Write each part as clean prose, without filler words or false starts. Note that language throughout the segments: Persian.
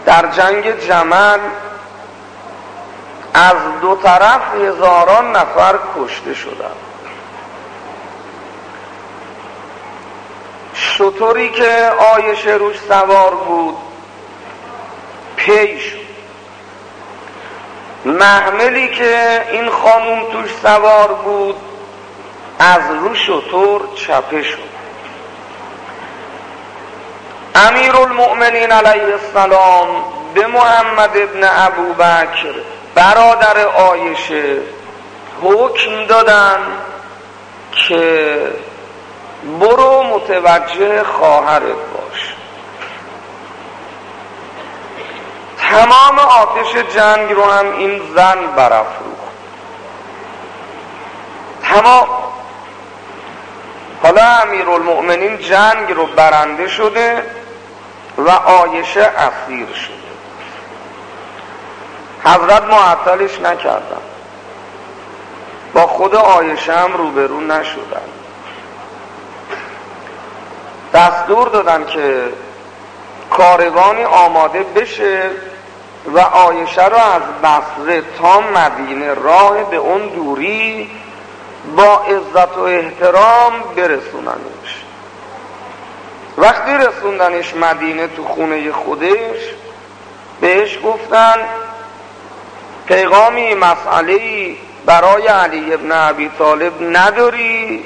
در جنگ جمل از دو طرف هزاران نفر کشته شدند. شتری که عایشه روش سوار بود پی شد، محملی که این خانوم توش سوار بود از رو شتر چپه شد. امیرالمؤمنین علیه السلام به محمد ابن ابوبکر برادر عایشه حکم دادن که برو متوجه خواهرت باش. تمام آتش جنگ رو هم این زن برافروخت، تمام. حالا امیرالمؤمنین جنگ رو برنده شده و عایشه اسیر شده. حضرت معطلش نکردن، با خود عایشه هم روبرو نشدن. دستور دادن که کاروانی آماده بشه و عایشه رو از بصره تا مدینه راه به اون دوری با عزت و احترام برسوننش. وقتی رسوندنش مدینه تو خونه خودش، بهش گفتن پیغامی مسئله‌ای برای علی ابن ابی طالب نداری؟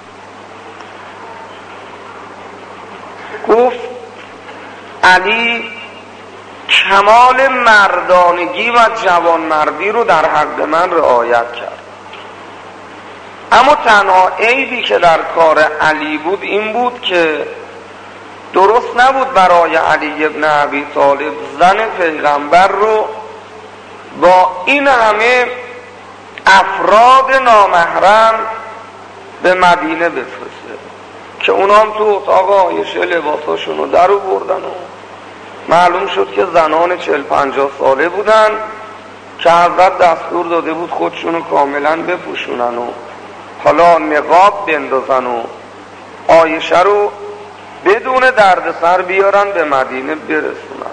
گفت علی کمال مردانگی و جوانمردی رو در حق من رعایت کرد، اما تنها عیبی که در کار علی بود این بود که درست نبود برای علی ابن ابی طالب زن پیغمبر رو با این همه افراد نامحرم به مدینه بفرسته که اونام تو اتاق عایشه لباساشون رو در آوردن و معلوم شد که زنان 40-50 ساله بودن که حضرت دستور داده بود خودشون رو کاملا بپوشونن و حالا نقاب بندازن و عایشه رو بدون دردسر بیارن به مدینه برسونن.